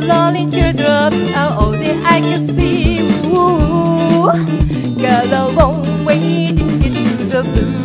lonely teardrops are all that I can see. Ooh, got a long way to get to the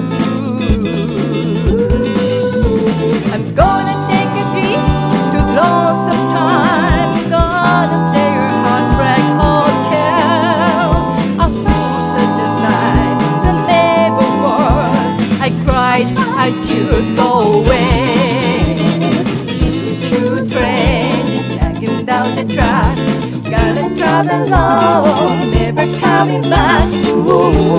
blues. I'm gonna take a trip to Blossom Time. Gonna stay at Heartbreak Hotel. I'll lose such a night that never was. I cried, I tears away. Choo-choo train, chugging down the track. Gotta travel alone, never coming back. Ooh.